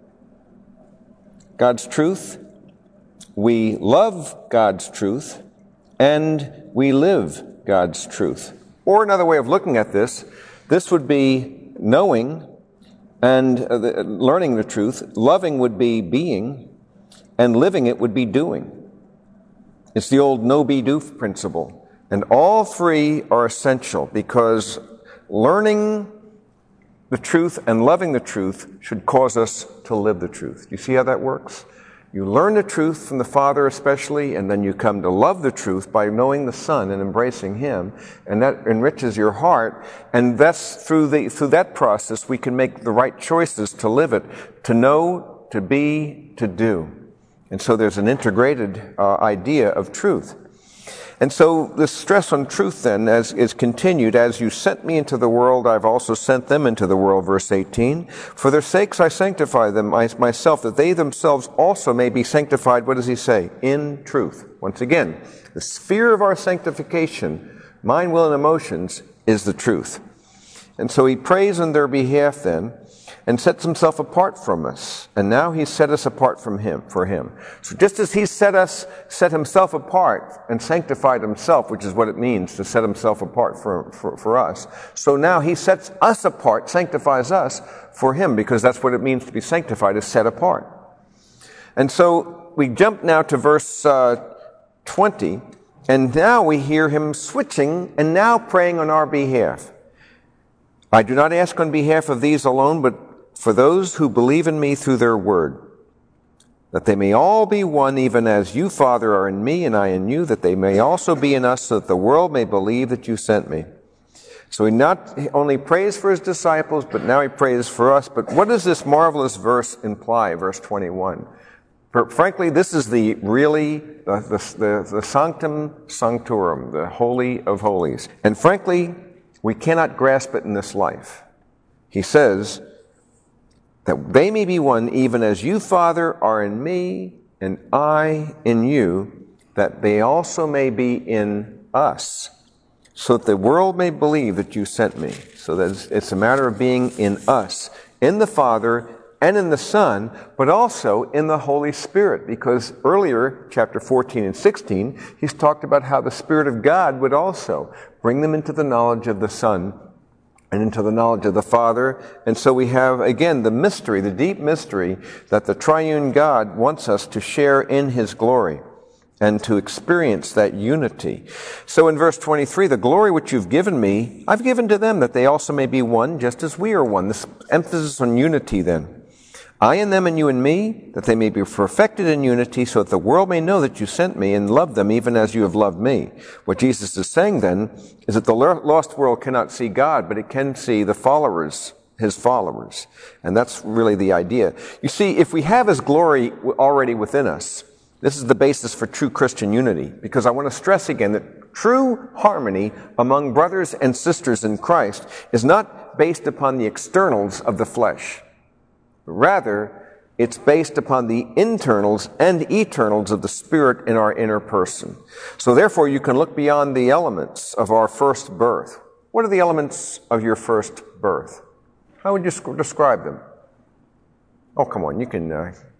God's truth, we love God's truth, and we live God's truth. Or another way of looking at this would be knowing and learning the truth. Loving would be being, and living it would be doing. It's the old know-be-do principle. And all three are essential because learning the truth and loving the truth should cause us to live the truth. You see how that works? You learn the truth from the Father especially, and then you come to love the truth by knowing the Son and embracing Him, and that enriches your heart. And that's through that process we can make the right choices to live it, to know, to be, to do. And so there's an integrated idea of truth. And so the stress on truth then is continued. As you sent me into the world, I've also sent them into the world, verse 18. For their sakes I sanctify them myself, that they themselves also may be sanctified, what does he say? In truth. Once again, the sphere of our sanctification, mind, will, and emotions, is the truth. And so he prays on their behalf then, and sets himself apart from us. And now he's set us apart from him, for him. So just as he set himself apart and sanctified himself, which is what it means to set himself apart for us, so now he sets us apart, sanctifies us for him, because that's what it means to be sanctified, is set apart. And so we jump now to verse 20, and now we hear him switching and now praying on our behalf. I do not ask on behalf of these alone, but for those who believe in me through their word, that they may all be one, even as you, Father, are in me and I in you, that they may also be in us, so that the world may believe that you sent me. So he not only prays for his disciples, but now he prays for us. But what does this marvelous verse imply, verse 21? Frankly, this is the sanctum sanctorum, the holy of holies. And frankly, we cannot grasp it in this life. He says that they may be one, even as you, Father, are in me and I in you, that they also may be in us, so that the world may believe that you sent me. So that it's a matter of being in us, in the Father and in the Son, but also in the Holy Spirit, because earlier, chapter 14 and 16, he's talked about how the Spirit of God would also bring them into the knowledge of the Son and into the knowledge of the Father. And so we have, again, the mystery, the deep mystery, that the triune God wants us to share in His glory and to experience that unity. So in verse 23, the glory which you've given me, I've given to them, that they also may be one, just as we are one. This emphasis on unity then. I in them and you in me, that they may be perfected in unity, so that the world may know that you sent me and love them even as you have loved me. What Jesus is saying then is that the lost world cannot see God, but it can see the followers, His followers. And that's really the idea. You see, if we have His glory already within us, this is the basis for true Christian unity, because I want to stress again that true harmony among brothers and sisters in Christ is not based upon the externals of the flesh. Rather, it's based upon the internals and eternals of the Spirit in our inner person. So therefore, you can look beyond the elements of our first birth. What are the elements of your first birth? How would you describe them? Oh, come on, you can...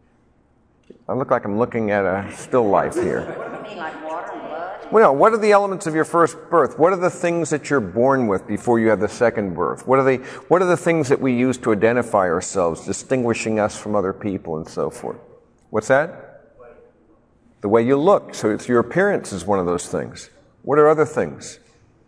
I look like I'm looking at a still life here. What do you mean, like water and blood? Well, no, what are the elements of your first birth? What are the things that you're born with before you have the second birth? What are the things that we use to identify ourselves, distinguishing us from other people and so forth? What's that? The way you look. So it's your appearance is one of those things. What are other things?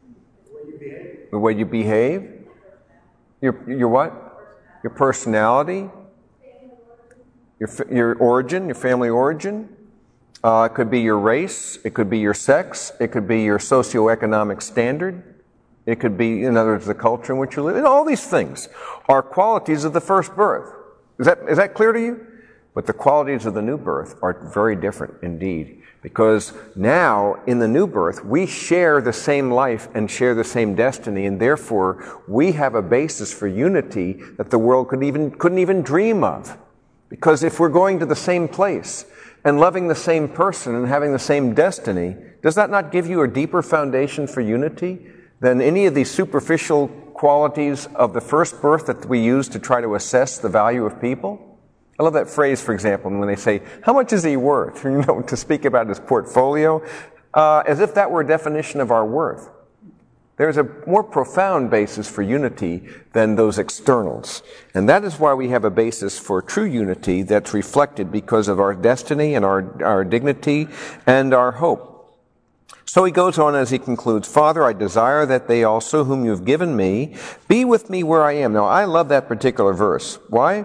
The way you behave. Your what? Your personality. Your origin, your family origin. It could be your race. It could be your sex. It could be your socioeconomic standard. It could be, in other words, the culture in which you live. And all these things are qualities of the first birth. Is that clear to you? But the qualities of the new birth are very different indeed. Because now, in the new birth, we share the same life and share the same destiny, and therefore we have a basis for unity that the world couldn't even dream of. Because if we're going to the same place and loving the same person and having the same destiny, does that not give you a deeper foundation for unity than any of these superficial qualities of the first birth that we use to try to assess the value of people? I love that phrase, for example, when they say, how much is he worth? To speak about his portfolio, as if that were a definition of our worth. There's a more profound basis for unity than those externals. And that is why we have a basis for true unity that's reflected because of our destiny and our dignity and our hope. So he goes on as he concludes, Father, I desire that they also, whom you have given me, be with me where I am. Now, I love that particular verse. Why?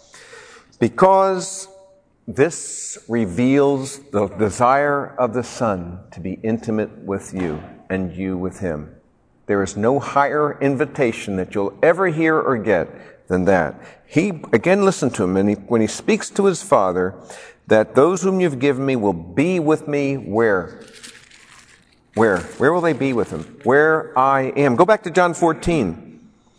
Because this reveals the desire of the Son to be intimate with you and you with him. There is no higher invitation that you'll ever hear or get than that. Listen to him, and when he speaks to his Father, that those whom you've given me will be with me where? Where? Where will they be with him? Where I am. Go back to John 14,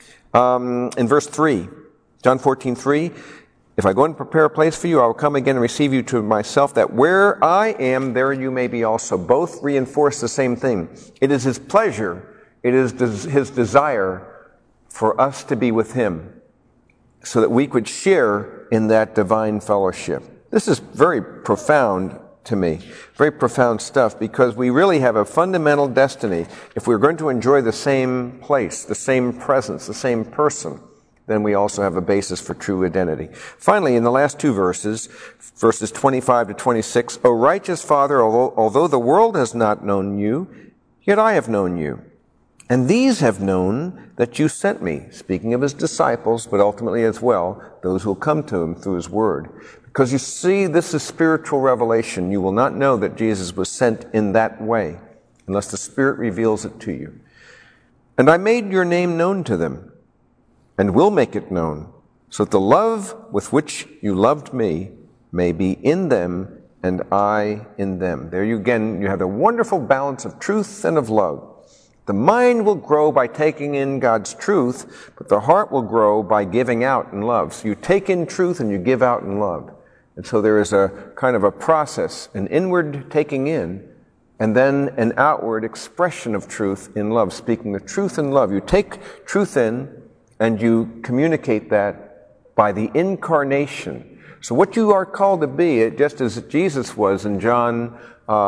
in verse 3. John 14:3. If I go and prepare a place for you, I will come again and receive you to myself, that where I am, there you may be also. Both reinforce the same thing. It is his pleasure, it is his desire for us to be with him, so that we could share in that divine fellowship. This is very profound to me, very profound stuff, because we really have a fundamental destiny. If we're going to enjoy the same place, the same presence, the same person, then we also have a basis for true identity. Finally, in the last two verses 25 to 26, O righteous Father, although the world has not known you, yet I have known you. And these have known that you sent me, speaking of his disciples, but ultimately as well, those who will come to him through his word. Because you see, this is spiritual revelation. You will not know that Jesus was sent in that way, unless the Spirit reveals it to you. And I made your name known to them, and will make it known, so that the love with which you loved me may be in them, and I in them. There you have a wonderful balance of truth and of love. The mind will grow by taking in God's truth, but the heart will grow by giving out in love. So you take in truth and you give out in love. And so there is a kind of a process, an inward taking in, and then an outward expression of truth in love, speaking the truth in love. You take truth in, and you communicate that by the incarnation. So what you are called to be, just as Jesus was in John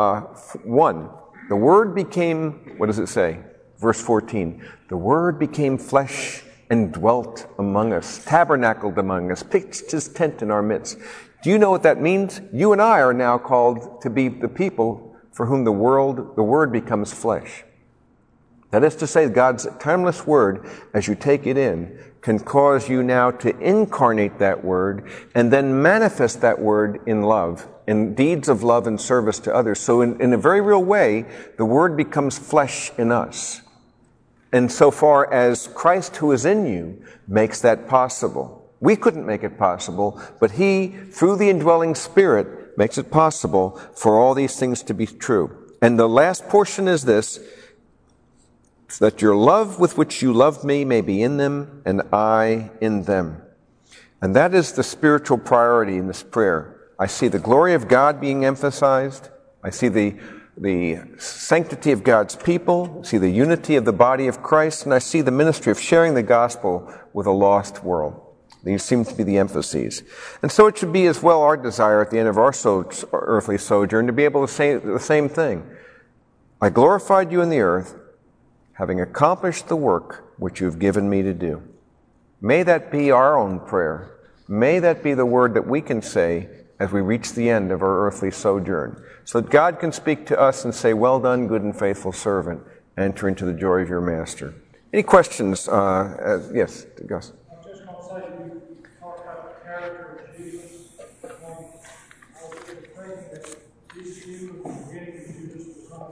1, the Word became, what does it say? Verse 14, the Word became flesh and dwelt among us, tabernacled among us, pitched his tent in our midst. Do you know what that means? You and I are now called to be the people for whom the Word becomes flesh. That is to say, God's timeless Word, as you take it in, can cause you now to incarnate that Word and then manifest that Word in love, in deeds of love and service to others. So in a very real way, the Word becomes flesh in us. And so far as Christ who is in you makes that possible. We couldn't make it possible, but He, through the indwelling Spirit, makes it possible for all these things to be true. And the last portion is this, so that your love with which you loved me may be in them, and I in them. And that is the spiritual priority in this prayer. I see the glory of God being emphasized. I see the sanctity of God's people. I see the unity of the body of Christ. And I see the ministry of sharing the gospel with a lost world. These seem to be the emphases. And so it should be as well our desire at the end of our earthly sojourn to be able to say the same thing. I glorified you in the earth, having accomplished the work which you've given me to do. May that be our own prayer. May that be the word that we can say as we reach the end of our earthly sojourn, so that God can speak to us and say, well done, good and faithful servant, enter into the joy of your master. Any questions? Yes, Gus. I just want to say, you talked about the character of Jesus. I was thinking that Jesus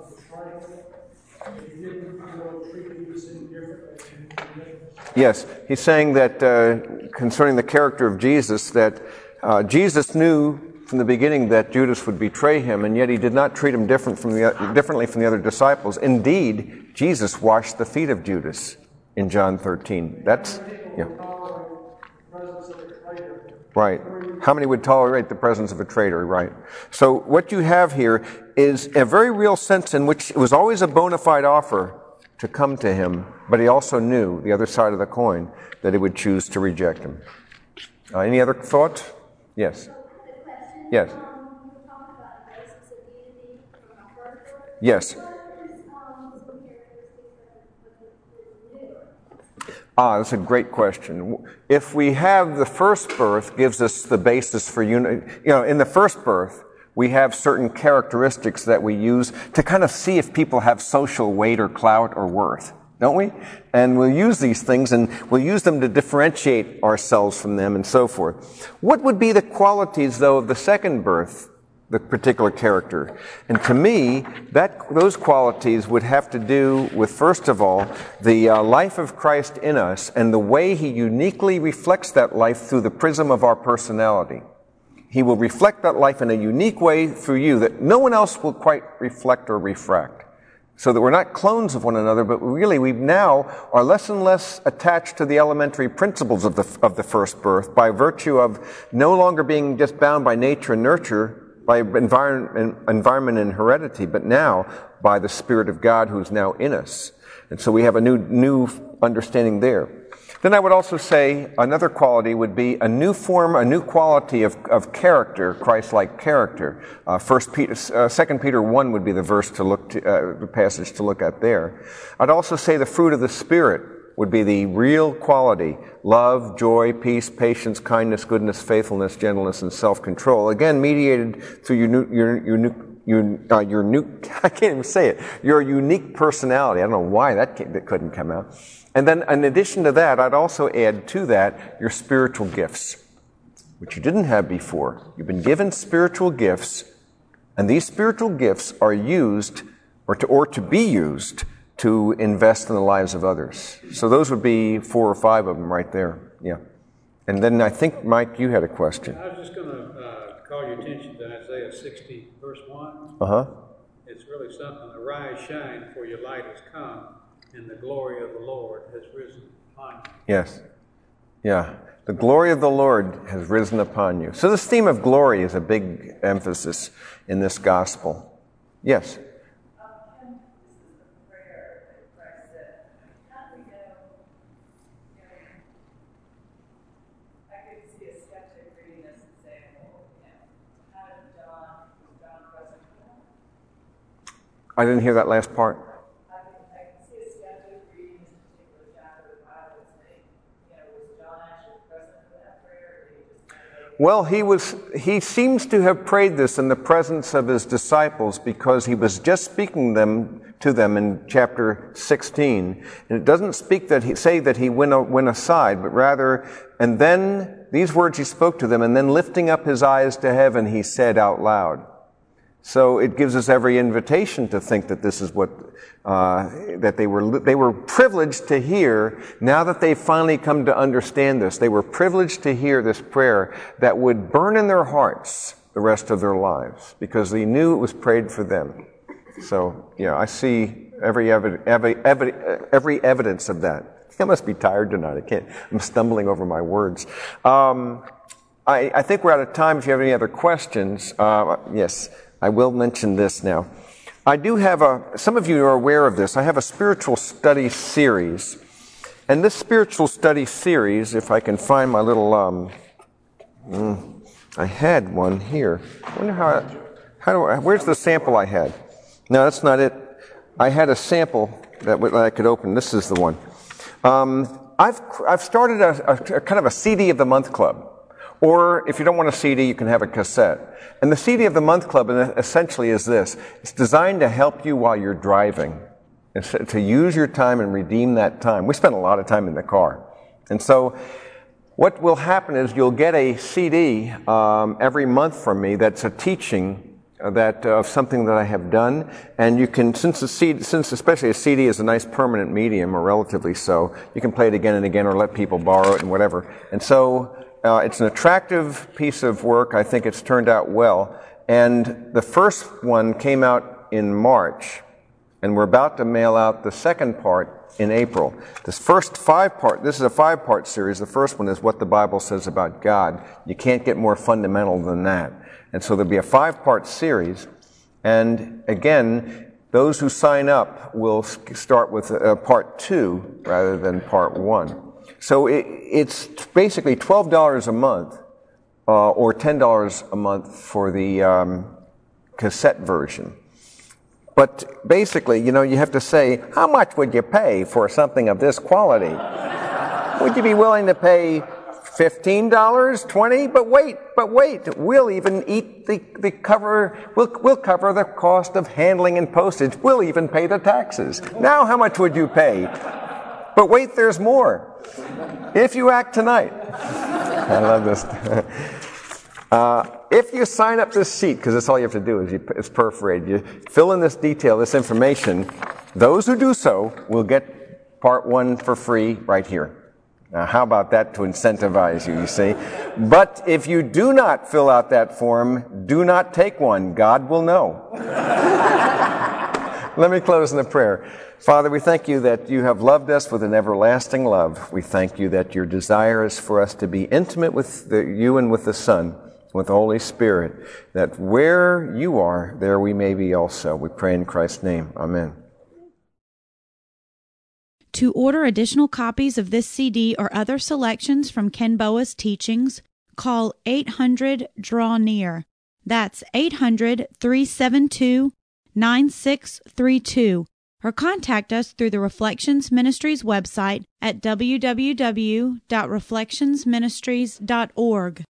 Yes, he's saying that concerning the character of Jesus, that Jesus knew from the beginning that Judas would betray him, and yet he did not treat him differently from the other disciples. Indeed, Jesus washed the feet of Judas in John 13. That's, yeah. Right. How many would tolerate the presence of a traitor? Right. So what you have here is a very real sense in which it was always a bona fide offer to come to him, but he also knew the other side of the coin, that he would choose to reject him. Any other thoughts? Yes. Yes. Yes. That's a great question. If we have the first birth gives us the basis for unity. In the first birth, we have certain characteristics that we use to kind of see if people have social weight or clout or worth, don't we? And we'll use these things, and we'll use them to differentiate ourselves from them and so forth. What would be the qualities, though, of the second birth, the particular character? And to me, those qualities would have to do with, first of all, the life of Christ in us and the way he uniquely reflects that life through the prism of our personality. He will reflect that life in a unique way through you that no one else will quite reflect or refract. So that we're not clones of one another, but really we now are less and less attached to the elementary principles of the first birth by virtue of no longer being just bound by nature and nurture, by environment and heredity, but now by the Spirit of God who's now in us. And so we have a new understanding there. Then I would also say another quality would be a new form, a new quality of character, Christ-like character. 2 Peter 1 would be the verse to look to, the passage to look at there. I'd also say the fruit of the Spirit would be the real quality: love, joy, peace, patience, kindness, goodness, faithfulness, gentleness, and self-control. Again, mediated through I can't even say it. Your unique personality. I don't know why that couldn't come out. And then in addition to that, I'd also add to that your spiritual gifts, which you didn't have before. You've been given spiritual gifts, and these spiritual gifts are used or to be used to invest in the lives of others. So those would be 4 or 5 of them right there. Yeah. And then I think, Mike, you had a question. I was just going to call your attention to Isaiah 60, verse 1. It's really something. Arise, shine, for your light has come, and the glory of the Lord has risen upon you. Yes. Yeah. The glory of the Lord has risen upon you. So this theme of glory is a big emphasis in this gospel. Yes. I didn't hear that last part. I can see a skeptic reading this particular chapter of the Bible and saying, was John actually present for that prayer? Or Well, he seems to have prayed this in the presence of his disciples because he was just speaking to them in chapter 16. And it doesn't say that he went aside, but rather, and then these words he spoke to them, and then lifting up his eyes to heaven, he said out loud. So it gives us every invitation to think that this is what that they were privileged to hear. Now that they've finally come to understand this, they were privileged to hear this prayer that would burn in their hearts the rest of their lives because they knew it was prayed for them. So I see every evidence of that. I must be tired tonight. I'm stumbling over my words. I think we're out of time. If you have any other questions, yes. I will mention this now. I do have some of you are aware of this. I have a spiritual study series. And this spiritual study series, if I can find my little, I had one here. I wonder where's the sample I had? No, that's not it. I had a sample that I could open. This is the one. I've started a kind of a CD of the Month Club. Or if you don't want a CD, you can have a cassette. And the CD of the Month Club essentially is this. It's designed to help you while you're driving. It's to use your time and redeem that time. We spend a lot of time in the car. And so what will happen is you'll get a CD every month from me that's a teaching of something that I have done, and you can, since especially a CD is a nice permanent medium, or relatively so, you can play it again and again, or let people borrow it and whatever. And so it's an attractive piece of work. I think it's turned out well. And the first one came out in March, and we're about to mail out the second part in April. This is a 5-part series. The first one is What the Bible Says About God. You can't get more fundamental than that. And so there'll be a 5-part series. And again, those who sign up will start with part 2 rather than part 1. So it's basically $12 a month, or $10 a month for the cassette version. But basically, you have to say, how much would you pay for something of this quality? Would you be willing to pay $15, $20? But wait, we'll even eat the cover, we'll cover the cost of handling and postage. We'll even pay the taxes. Now how much would you pay? But wait, there's more. If you act tonight. I love this. If you sign up this sheet, because that's all you have to do is perforate, you fill in this detail, this information, those who do so will get part 1 for free right here. Now, how about that to incentivize you see? But if you do not fill out that form, do not take one. God will know. Let me close in a prayer. Father, we thank you that you have loved us with an everlasting love. We thank you that your desire is for us to be intimate with you and with the Son, with the Holy Spirit, that where you are, there we may be also. We pray in Christ's name. Amen. To order additional copies of this CD or other selections from Ken Boa's teachings, call 800-DRAW-NEAR. That's 800-372-9632. Or contact us through the Reflections Ministries website at www.reflectionsministries.org.